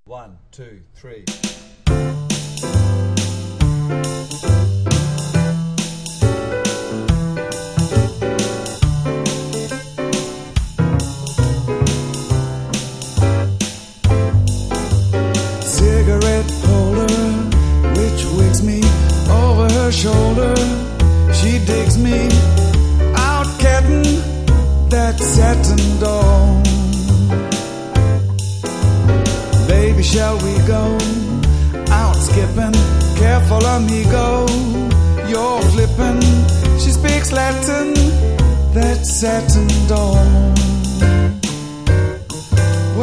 1, 2, 3. Cigarette holder, which wigs me over her shoulder. She digs me out, catting that satin door. Baby, shall we go out skipping? Careful, amigo, you're flipping. She speaks Latin, that satin door.